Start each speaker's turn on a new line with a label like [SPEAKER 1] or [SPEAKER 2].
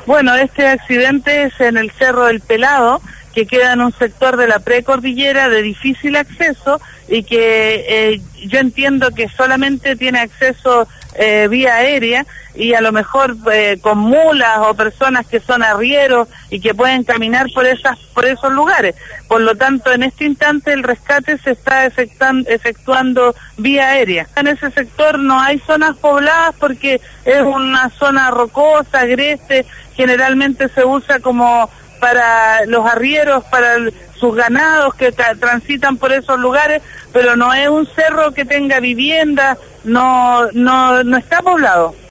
[SPEAKER 1] Bueno, este accidente es en el Cerro del Pelado, que queda en un sector de la precordillera de difícil acceso y que yo entiendo que solamente tiene acceso vía aérea y a lo mejor con mulas o personas que son arrieros y que pueden caminar por esos lugares. Por lo tanto, en este instante el rescate se está efectuando vía aérea. En ese sector no hay zonas pobladas porque es una zona rocosa, agreste, generalmente se usa como para los arrieros, para sus ganados que transitan por esos lugares, pero no es un cerro que tenga vivienda, no está poblado.